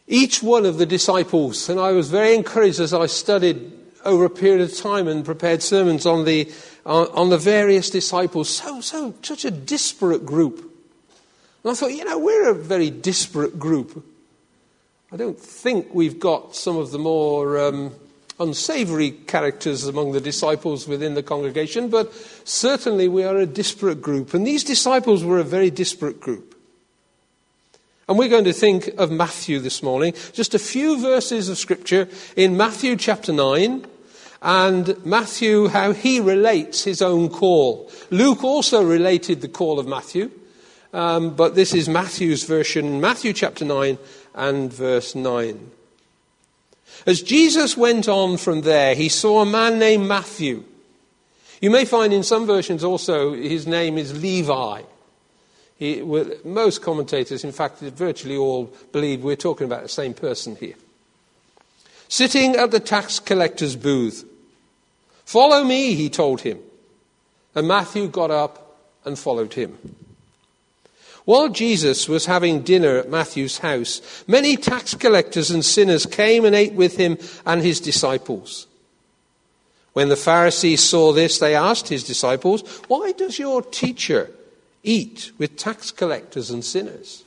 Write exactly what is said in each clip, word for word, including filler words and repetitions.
Each one of the disciples, and I was very encouraged as I studied over a period of time and prepared sermons on the on, on the various disciples, so so such a disparate group. And I thought, you know, we're a very disparate group. I don't think we've got some of the more um, unsavoury characters among the disciples within the congregation, but certainly we are a disparate group. And these disciples were a very disparate group. And we're going to think of Matthew this morning. Just a few verses of Scripture in Matthew chapter nine, and Matthew, how he relates his own call. Luke also related the call of Matthew, um, but this is Matthew's version, Matthew chapter nine and verse nine. As Jesus went on from there, he saw a man named Matthew. You may find in some versions also his name is Levi. He, well, most commentators, in fact, virtually all believe we're talking about the same person here. Sitting at the tax collector's booth. "Follow me," he told him. And Matthew got up and followed him. While Jesus was having dinner at Matthew's house, many tax collectors and sinners came and ate with him and his disciples. When the Pharisees saw this, they asked his disciples, "Why does your teacher eat with tax collectors and sinners?"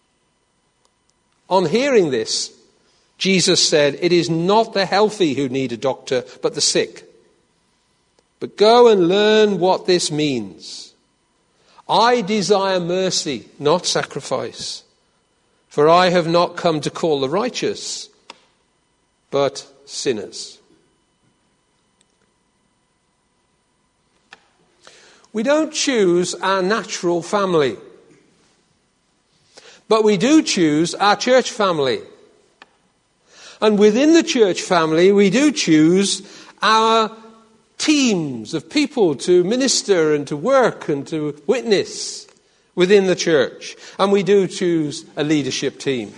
On hearing this, Jesus said, "It is not the healthy who need a doctor, but the sick. But go and learn what this means. I desire mercy, not sacrifice. For I have not come to call the righteous, but sinners." We don't choose our natural family, but we do choose our church family. And within the church family, we do choose our teams of people to minister and to work and to witness within the church. And we do choose a leadership team.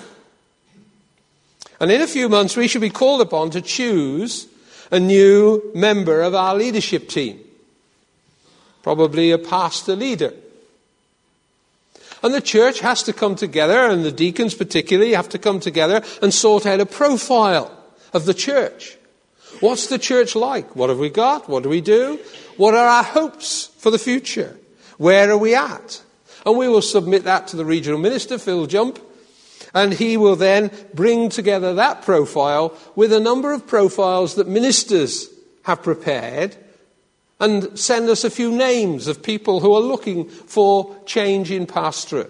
And in a few months, we should be called upon to choose a new member of our leadership team. Probably a pastor leader. And the church has to come together, and the deacons particularly have to come together and sort out a profile of the church. What's the church like? What have we got? What do we do? What are our hopes for the future? Where are we at? And we will submit that to the regional minister, Phil Jump, and he will then bring together that profile with a number of profiles that ministers have prepared and send us a few names of people who are looking for change in pastorate.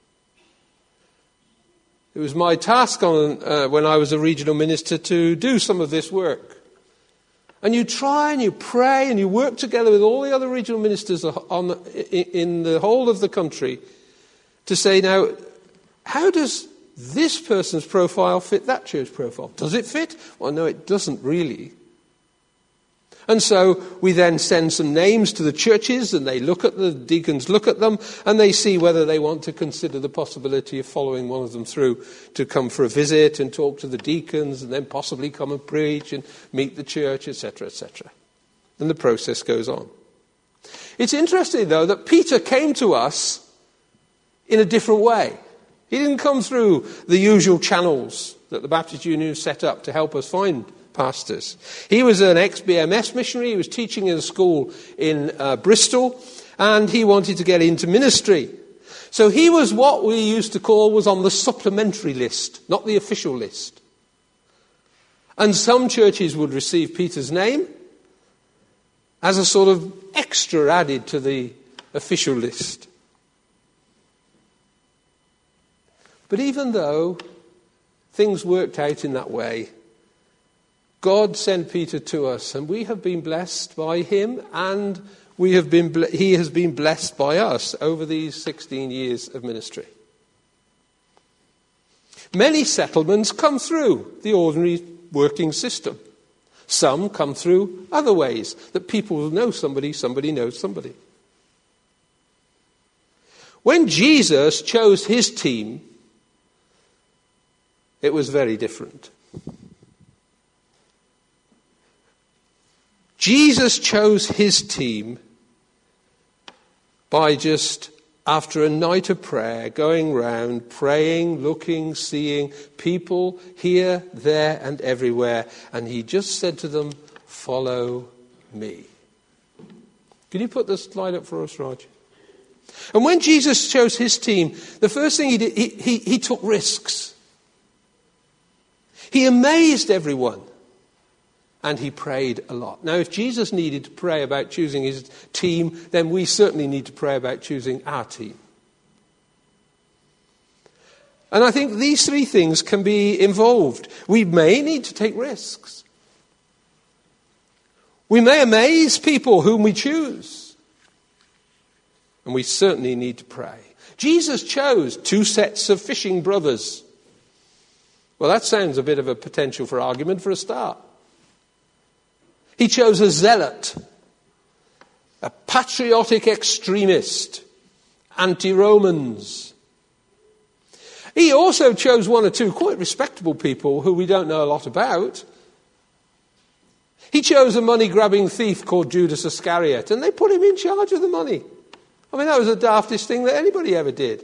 It was my task on, uh, when I was a regional minister to do some of this work. And you try and you pray and you work together with all the other regional ministers on the, in the whole of the country to say, now, how does this person's profile fit that church profile? Does it fit? Well, no, it doesn't really. And so we then send some names to the churches, and they look at the deacons, look at them, and they see whether they want to consider the possibility of following one of them through to come for a visit and talk to the deacons, and then possibly come and preach and meet the church, et cetera, et cetera. And the process goes on. It's interesting, though, that Peter came to us in a different way. He didn't come through the usual channels that the Baptist Union set up to help us find pastors. He was an ex-B M S missionary. He was teaching in a school in uh, Bristol, and he wanted to get into ministry. So he was what we used to call was on the supplementary list, not the official list. And some churches would receive Peter's name as a sort of extra added to the official list. But even though things worked out in that way, God sent Peter to us, and we have been blessed by him, and we have been ble- he has been blessed by us over these sixteen years of ministry. Many settlements come through the ordinary working system. Some come through other ways, that people know somebody, somebody knows somebody. When Jesus chose his team, it was very different. Jesus chose his team by just after a night of prayer, going round, praying, looking, seeing people here, there, and everywhere. And he just said to them, "Follow me." Can you put the slide up for us, Raj? And when Jesus chose his team, the first thing he did, he, he, he took risks. He amazed everyone. And he prayed a lot. Now, if Jesus needed to pray about choosing his team, then we certainly need to pray about choosing our team. And I think these three things can be involved. We may need to take risks. We may amaze people whom we choose. And we certainly need to pray. Jesus chose two sets of fishing brothers. Well, that sounds a bit of a potential for argument for a start. He chose a zealot, a patriotic extremist, anti-Romans. He also chose one or two quite respectable people who we don't know a lot about. He chose a money-grabbing thief called Judas Iscariot, and they put him in charge of the money. I mean, that was the daftest thing that anybody ever did.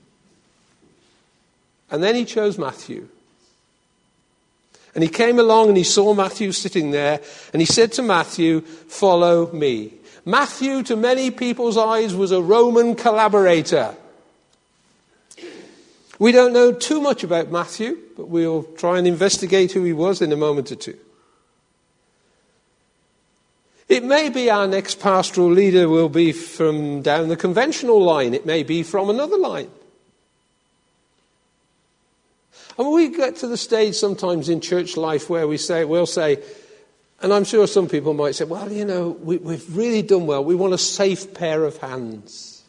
And then he chose Matthew. And he came along and he saw Matthew sitting there, and he said to Matthew, "Follow me." Matthew, to many people's eyes, was a Roman collaborator. We don't know too much about Matthew, but we'll try and investigate who he was in a moment or two. It may be our next pastoral leader will be from down the conventional line. It may be from another line. And we get to the stage sometimes in church life where we say, we'll say, and I'm sure some people might say, well, you know, we, we've really done well. We want a safe pair of hands.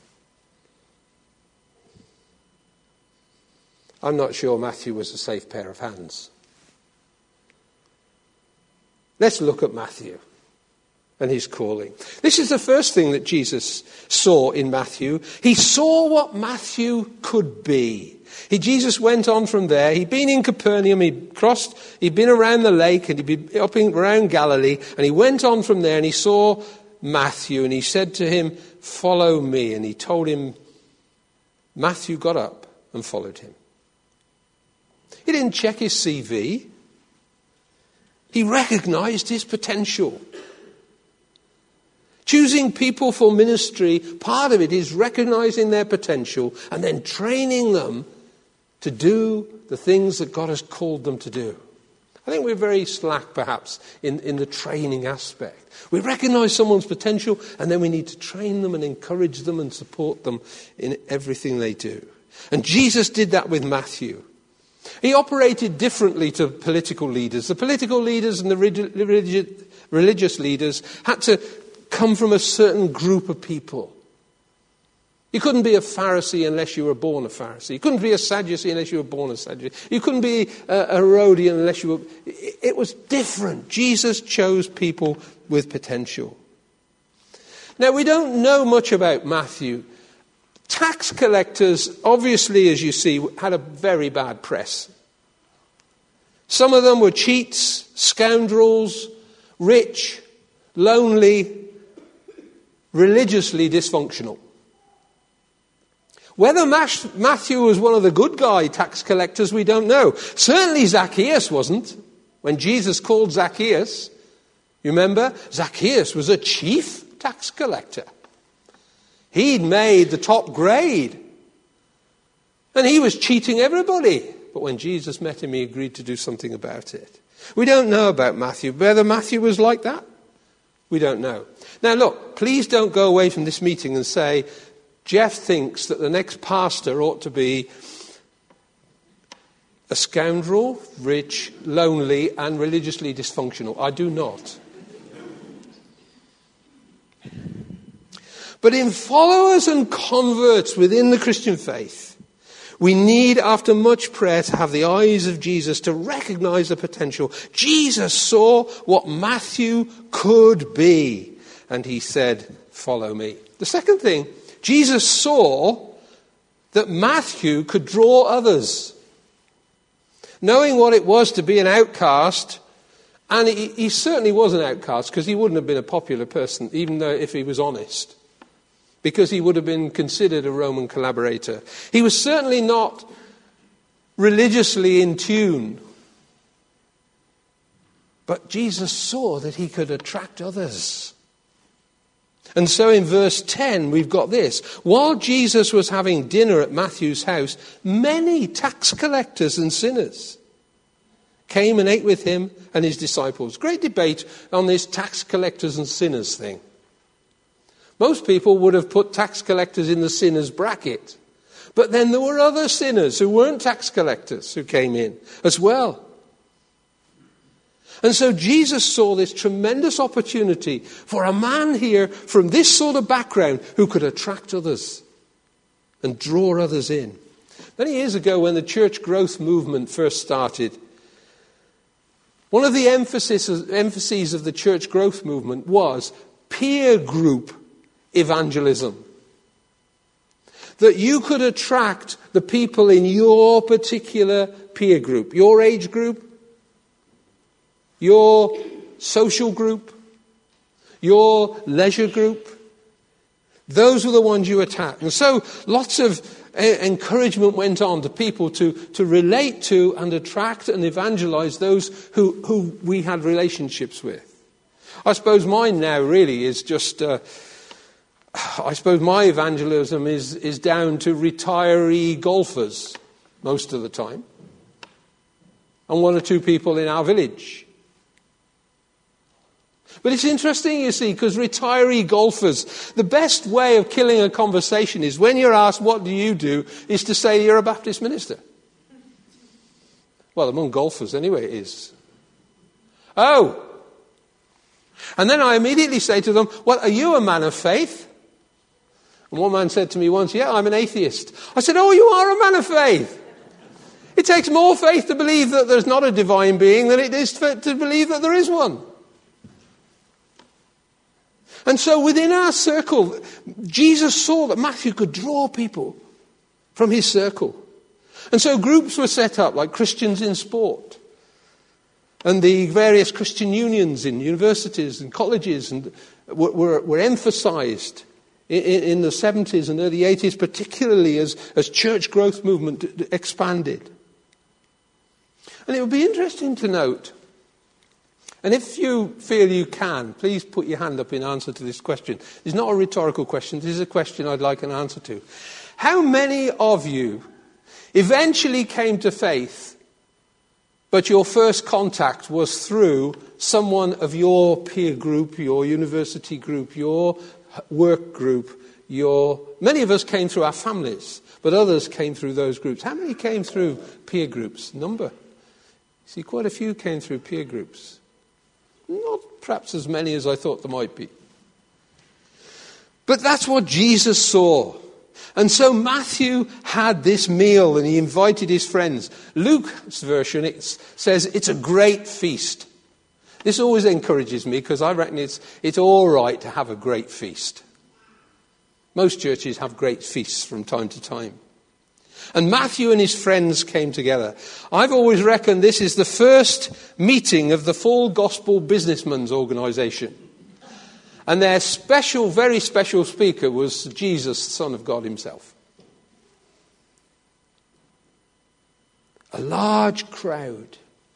I'm not sure Matthew was a safe pair of hands. Let's look at Matthew and his calling. This is the first thing that Jesus saw in Matthew. He saw what Matthew could be. He, Jesus went on from there. He'd been in Capernaum, he'd crossed, he'd been around the lake, and he'd been up in, around Galilee, and he went on from there and he saw Matthew, and he said to him, "Follow me." And he told him, Matthew got up and followed him. He didn't check his C V. He recognized his potential. Choosing people for ministry, part of it is recognizing their potential and then training them to do the things that God has called them to do. I think we're very slack, perhaps, in, in the training aspect. We recognize someone's potential, and then we need to train them and encourage them and support them in everything they do. And Jesus did that with Matthew. He operated differently to political leaders. The political leaders and the religious, religious leaders had to come from a certain group of people. You couldn't be a Pharisee unless you were born a Pharisee. You couldn't be a Sadducee unless you were born a Sadducee. You couldn't be a Herodian unless you were... It was different. Jesus chose people with potential. Now, we don't know much about Matthew. Tax collectors, obviously, as you see, had a very bad press. Some of them were cheats, scoundrels, rich, lonely, religiously dysfunctional. Whether Matthew was one of the good guy tax collectors, we don't know. Certainly Zacchaeus wasn't. When Jesus called Zacchaeus, you remember? Zacchaeus was a chief tax collector. He'd made the top grade. And he was cheating everybody. But when Jesus met him, he agreed to do something about it. We don't know about Matthew. Whether Matthew was like that, we don't know. Now look, please don't go away from this meeting and say, Jeff thinks that the next pastor ought to be a scoundrel, rich, lonely, and religiously dysfunctional. I do not. But in followers and converts within the Christian faith, we need, after much prayer, to have the eyes of Jesus to recognize the potential. Jesus saw what Matthew could be, and he said, "Follow me." The second thing, Jesus saw that Matthew could draw others. Knowing what it was to be an outcast, and he, he certainly was an outcast because he wouldn't have been a popular person, even though if he was honest. because he would have been considered a Roman collaborator. He was certainly not religiously in tune. But Jesus saw that he could attract others. And so in verse ten, we've got this. While Jesus was having dinner at Matthew's house, many tax collectors and sinners came and ate with him and his disciples. Great debate on this tax collectors and sinners thing. Most people would have put tax collectors in the sinners bracket. But then there were other sinners who weren't tax collectors who came in as well. And so Jesus saw this tremendous opportunity for a man here from this sort of background who could attract others and draw others in. Many years ago, when the church growth movement first started, one of the emphasis, emphases of the church growth movement was peer group evangelism. That you could attract the people in your particular peer group, your age group, your social group, your leisure group. Those were the ones you attacked. And so lots of uh, encouragement went on to people to, to relate to and attract and evangelize those who, who we had relationships with. I suppose mine now really is just, uh, I suppose my evangelism is, is down to retiree golfers most of the time. And one or two people in our village. But it's interesting, you see, because retiree golfers, the best way of killing a conversation is when you're asked, what do you do, is to say you're a Baptist minister. Well, among golfers anyway it is. Oh! And then I immediately say to them, well, are you a man of faith? And one man said to me once, yeah, I'm an atheist. I said, oh, you are a man of faith. It takes more faith to believe that there's not a divine being than it is to believe that there is one. And so within our circle, Jesus saw that Matthew could draw people from his circle. And so groups were set up, like Christians in Sport, and the various Christian unions in universities and colleges and were, were, were emphasized in, in the seventies and early eighties, particularly as, as church growth movement expanded. And it would be interesting to note, and if you feel you can, please put your hand up in answer to this question. It's not a rhetorical question. This is a question I'd like an answer to. How many of you eventually came to faith, but your first contact was through someone of your peer group, your university group, your work group, your... Many of us came through our families, but others came through those groups. How many came through peer groups? Number. See, quite a few came through peer groups. Not perhaps as many as I thought there might be. But that's what Jesus saw. And so Matthew had this meal and he invited his friends. Luke's version it says it's a great feast. This always encourages me because I reckon it's, it's all right to have a great feast. Most churches have great feasts from time to time. And Matthew and his friends came together. I've always reckoned this is the first meeting of the Full Gospel Businessmen's Organisation. And their special, very special speaker was Jesus, Son of God himself. A large crowd.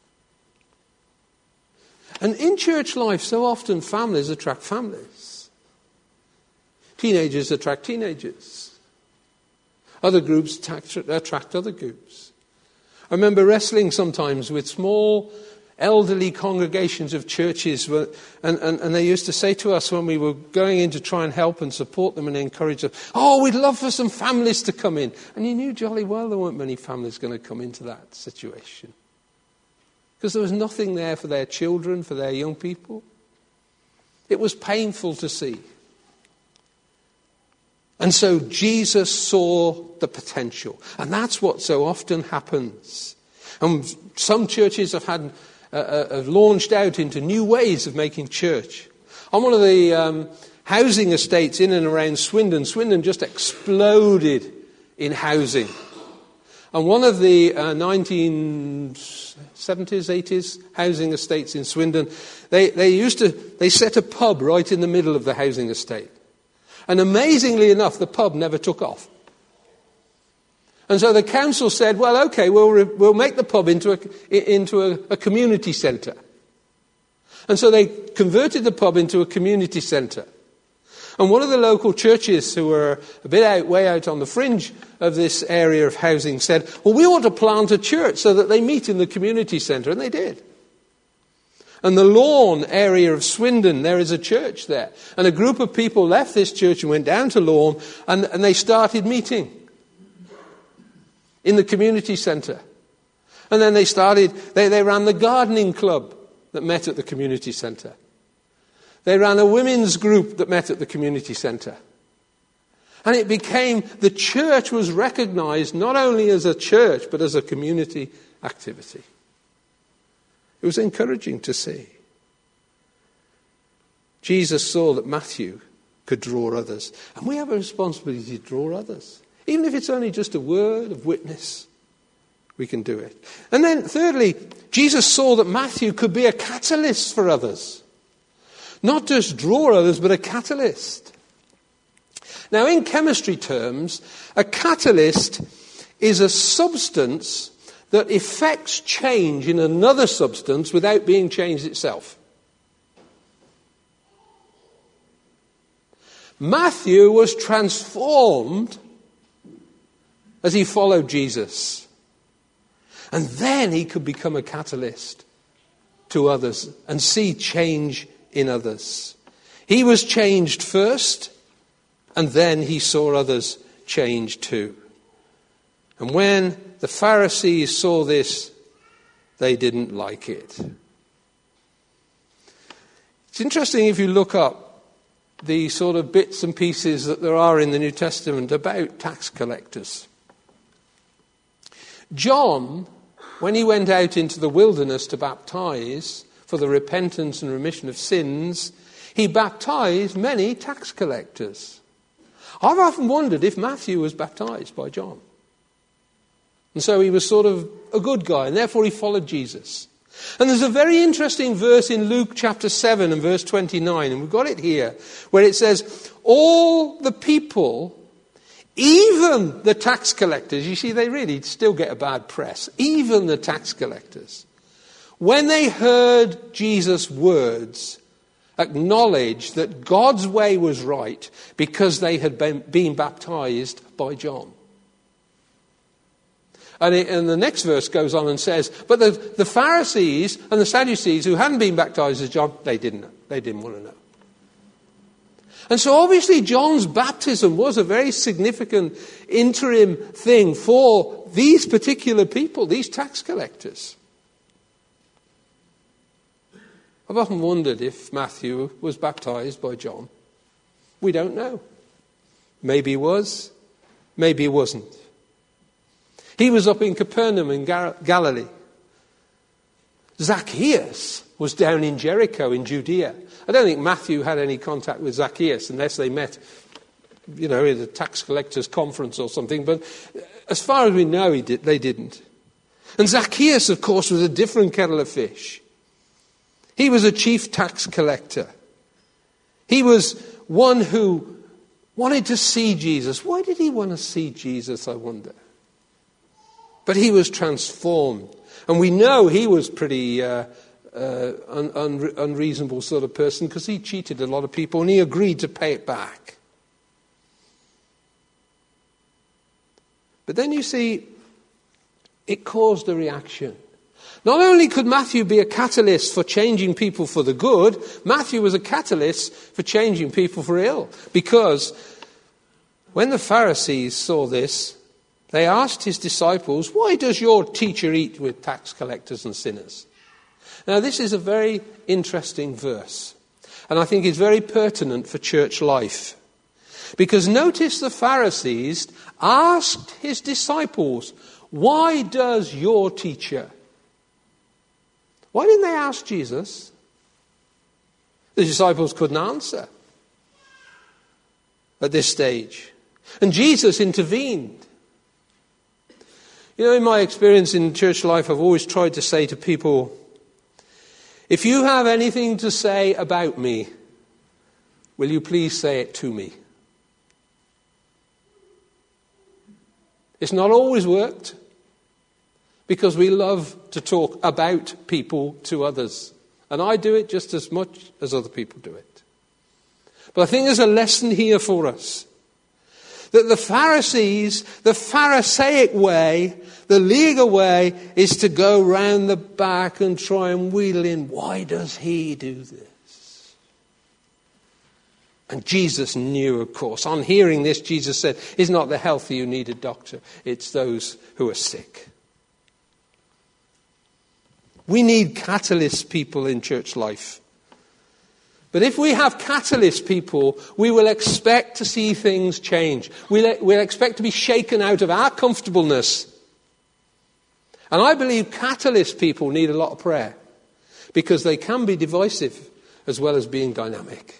And in church life, so often families attract families. Teenagers attract teenagers. Other groups attract other groups. I remember wrestling sometimes with small elderly congregations of churches, and, and, and they used to say to us when we were going in to try and help and support them and encourage them, oh, we'd love for some families to come in. And you knew jolly well there weren't many families going to come into that situation. Because there was nothing there for their children, for their young people. It was painful to see. And so Jesus saw the potential. And that's what so often happens. And some churches have had uh, have launched out into new ways of making church. On one of the um, housing estates in and around Swindon, Swindon just exploded in housing. And one of the uh, nineteen seventies, eighties housing estates in Swindon, they, they used to, they set a pub right in the middle of the housing estate. And amazingly enough, the pub never took off. And so the council said, well, okay, we'll, re- we'll make the pub into, a, into a, a community centre. And so they converted the pub into a community centre. And one of the local churches who were a bit out, way out on the fringe of this area of housing said, well, we ought to plant a church so that they meet in the community centre. And they did. And the Lawn area of Swindon, there is a church there. And a group of people left this church and went down to Lawn, and, and they started meeting in the community centre. And then they started, they, they ran the gardening club that met at the community centre. They ran a women's group that met at the community centre. And it became, the church was recognised not only as a church, but as a community activity. It was encouraging to see. Jesus saw that Matthew could draw others. And we have a responsibility to draw others. Even if it's only just a word of witness, we can do it. And then thirdly, Jesus saw that Matthew could be a catalyst for others. Not just draw others, but a catalyst. Now, in chemistry terms, a catalyst is a substance that effects change in another substance without being changed itself. Matthew was transformed as he followed Jesus. And then he could become a catalyst to others and see change in others. He was changed first, and then he saw others change too. And when the Pharisees saw this, they didn't like it. It's interesting if you look up the sort of bits and pieces that there are in the New Testament about tax collectors. John, when he went out into the wilderness to baptize for the repentance and remission of sins, he baptized many tax collectors. I've often wondered if Matthew was baptized by John. And so he was sort of a good guy, and therefore he followed Jesus. And there's a very interesting verse in Luke chapter seven and verse twenty-nine, and we've got it here, where it says, all the people, even the tax collectors, you see, they really still get a bad press, even the tax collectors, when they heard Jesus' words, acknowledged that God's way was right because they had been, been baptized by John. And, it, and the next verse goes on and says, but the, the Pharisees and the Sadducees who hadn't been baptized as John, they didn't know. They didn't want to know. And so obviously John's baptism was a very significant interim thing for these particular people, these tax collectors. I've often wondered if Matthew was baptized by John. We don't know. Maybe he was, maybe he wasn't. He was up in Capernaum in Galilee. Zacchaeus was down in Jericho in Judea. I don't think Matthew had any contact with Zacchaeus unless they met, you know, at a tax collectors conference or something. But as far as we know, he did, they didn't. And Zacchaeus, of course, was a different kettle of fish. He was a chief tax collector. He was one who wanted to see Jesus. Why did he want to see Jesus, I wonder? But he was transformed. And we know he was pretty uh, uh, un- un- unreasonable sort of person because he cheated a lot of people and he agreed to pay it back. But then you see, it caused a reaction. Not only could Matthew be a catalyst for changing people for the good, Matthew was a catalyst for changing people for ill. Because when the Pharisees saw this, they asked his disciples, why does your teacher eat with tax collectors and sinners? Now, this is a very interesting verse, and I think it's very pertinent for church life. Because notice the Pharisees asked his disciples, why does your teacher? Why didn't they ask Jesus? The disciples couldn't answer at this stage. And Jesus intervened. You know, in my experience in church life, I've always tried to say to people, if you have anything to say about me, will you please say it to me? It's not always worked, because we love to talk about people to others. And I do it just as much as other people do it. But I think there's a lesson here for us. That the Pharisees, the Pharisaic way, the legal way, is to go round the back and try and wheedle in, why does he do this? And Jesus knew, of course. On hearing this, Jesus said, it's not the healthy who need a doctor, it's those who are sick. We need catalyst people in church life. But if we have catalyst people, we will expect to see things change. We'll, we'll expect to be shaken out of our comfortableness. And I believe catalyst people need a lot of prayer, because they can be divisive as well as being dynamic.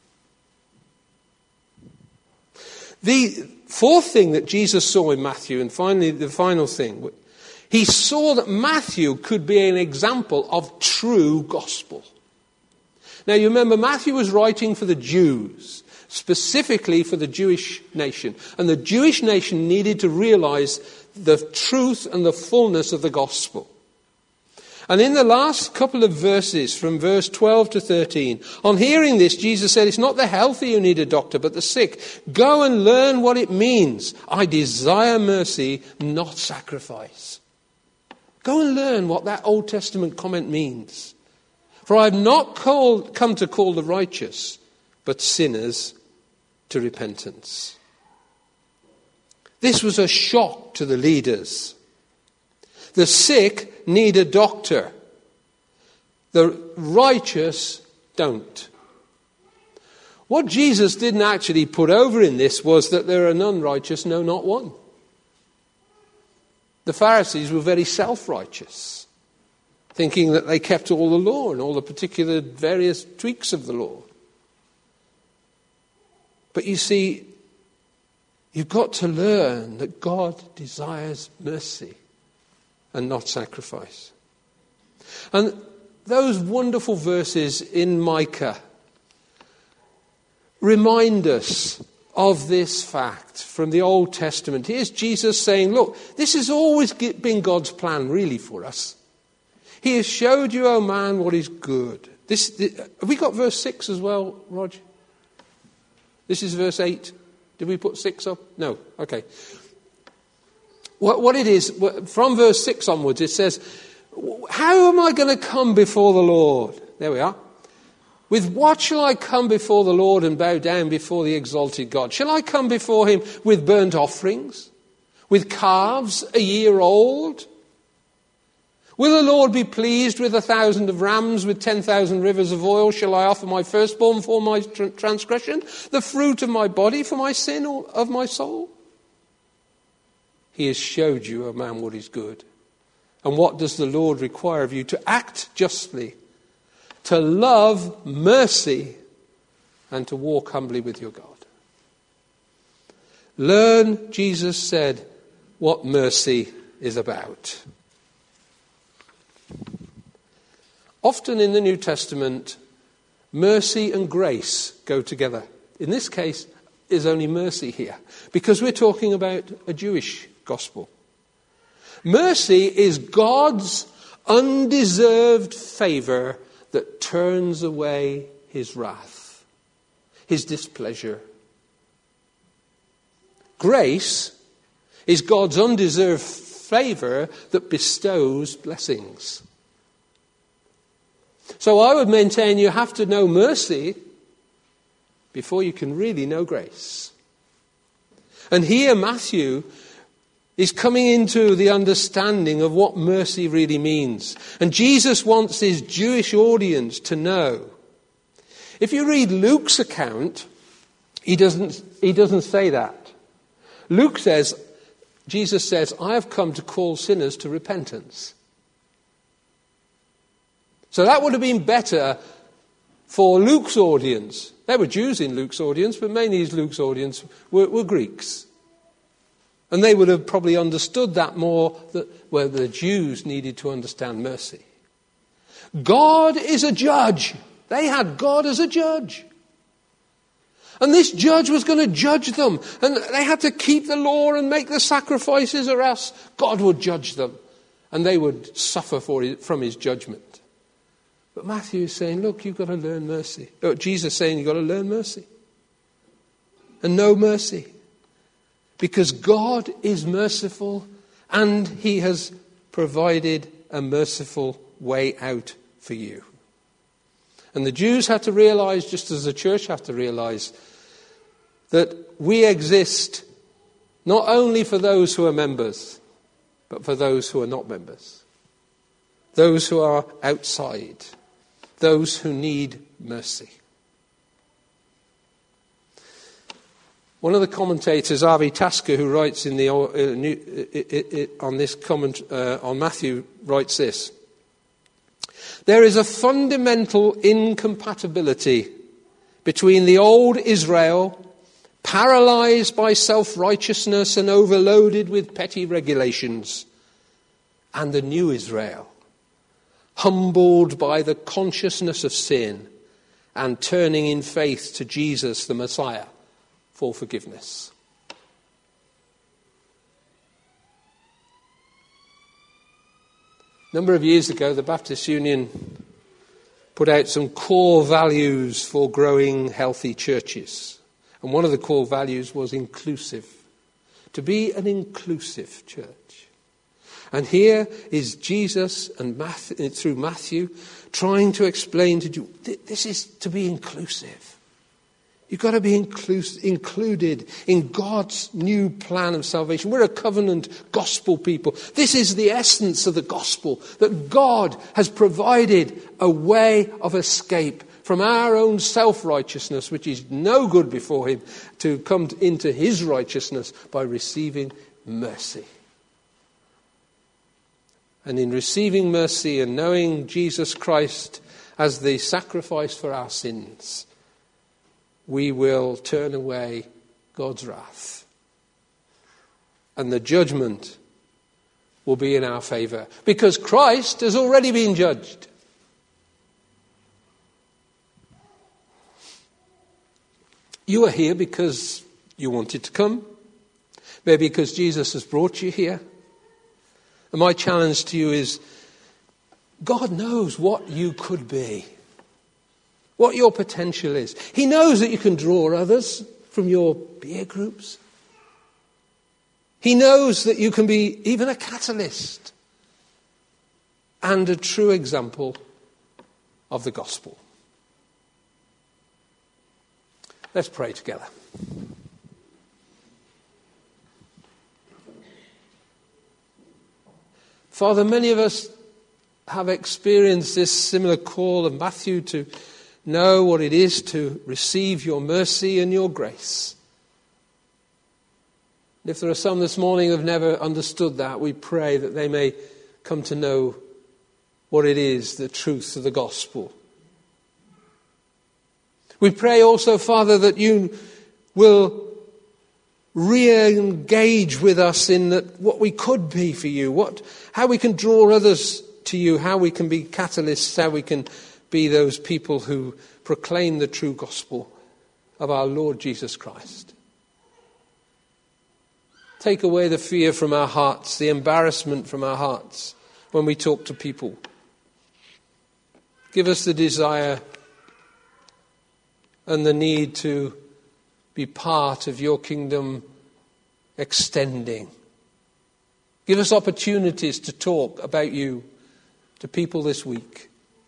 The fourth thing that Jesus saw in Matthew, and finally the final thing, he saw that Matthew could be an example of true gospel. Now you remember, Matthew was writing for the Jews, specifically for the Jewish nation. And the Jewish nation needed to realize the truth and the fullness of the gospel. And in the last couple of verses, from verse twelve to thirteen, on hearing this, Jesus said, it's not the healthy who need a doctor, but the sick. Go and learn what it means. I desire mercy, not sacrifice. Go and learn what that Old Testament comment means. For I have not called, come to call the righteous, but sinners to repentance. This was a shock to the leaders. The sick need a doctor. The righteous don't. What Jesus didn't actually put over in this was that there are none righteous, no, not one. The Pharisees were very self-righteous, thinking that they kept all the law and all the particular various tweaks of the law. But you see, you've got to learn that God desires mercy and not sacrifice. And those wonderful verses in Micah remind us of this fact from the Old Testament. Here's Jesus saying, look, this has always been God's plan really for us. He has showed you, O man, what is good. This, this, have we got verse six as well, Roger? This is verse eight. Did we put six up? No. Okay. What, what it is, from verse six onwards, it says, how am I going to come before the Lord? There we are. With what shall I come before the Lord and bow down before the exalted God? Shall I come before him with burnt offerings? With calves a year old? Will the Lord be pleased with a thousand of rams, with ten thousand rivers of oil? Shall I offer my firstborn for my tr- transgression, the fruit of my body for my sin or of my soul? He has showed you, O man, what is good. And what does the Lord require of you? To act justly, to love mercy, and to walk humbly with your God. Learn, Jesus said, what mercy is about. Often in the New Testament, mercy and grace go together. In this case, there's only mercy here, because we're talking about a Jewish gospel. Mercy is God's undeserved favor that turns away his wrath, his displeasure. Grace is God's undeserved favor that bestows blessings. So I would maintain you have to know mercy before you can really know grace. And here Matthew is coming into the understanding of what mercy really means. And Jesus wants his Jewish audience to know. If you read Luke's account, he doesn't, he doesn't say that. Luke says, Jesus says, I have come to call sinners to repentance. So that would have been better for Luke's audience. There were Jews in Luke's audience, but mainly Luke's audience were, were Greeks. And they would have probably understood that more, that where the Jews needed to understand mercy. God is a judge. They had God as a judge. And this judge was going to judge them. And they had to keep the law and make the sacrifices, or else God would judge them. And they would suffer for his, from his judgment. But Matthew is saying, look, you've got to learn mercy. Oh, Jesus is saying you've got to learn mercy. And know mercy. Because God is merciful, and he has provided a merciful way out for you. And the Jews had to realize, just as the church had to realize, that we exist not only for those who are members, but for those who are not members. Those who are outside. Those who need mercy. One of the commentators, R V Tasker, who writes in the uh, new, it, it, it, on this comment uh, on Matthew, writes this: there is a fundamental incompatibility between the old Israel, paralyzed by self-righteousness and overloaded with petty regulations, and the new Israel, humbled by the consciousness of sin and turning in faith to Jesus the Messiah for forgiveness. A number of years ago, the Baptist Union put out some core values for growing healthy churches. And one of the core values was inclusive. To be an inclusive church. And here is Jesus and Matthew, through Matthew, trying to explain to you, this is to be inclusive. You've got to be inclus- included in God's new plan of salvation. We're a covenant gospel people. This is the essence of the gospel, that God has provided a way of escape from our own self-righteousness, which is no good before him, to come into his righteousness by receiving mercy. And in receiving mercy and knowing Jesus Christ as the sacrifice for our sins, we will turn away God's wrath. And the judgment will be in our favour, because Christ has already been judged. You are here because you wanted to come. Maybe because Jesus has brought you here. And my challenge to you is, God knows what you could be. What your potential is. He knows that you can draw others from your peer groups. He knows that you can be even a catalyst and a true example of the gospel. Let's pray together. Father, many of us have experienced this similar call of Matthew to know what it is to receive your mercy and your grace. And if there are some this morning who have never understood that, we pray that they may come to know what it is, the truth of the gospel. We pray also, Father, that you will re-engage with us in that what we could be for you, what, how we can draw others to you, how we can be catalysts, how we can be those people who proclaim the true gospel of our Lord Jesus Christ. Take away the fear from our hearts, the embarrassment from our hearts when we talk to people. Give us the desire and the need to be part of your kingdom extending. Give us opportunities to talk about you to people this week.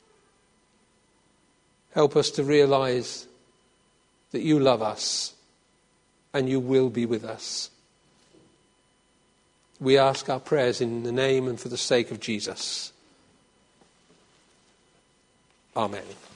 Help us to realize that you love us and you will be with us. We ask our prayers in the name and for the sake of Jesus. Amen.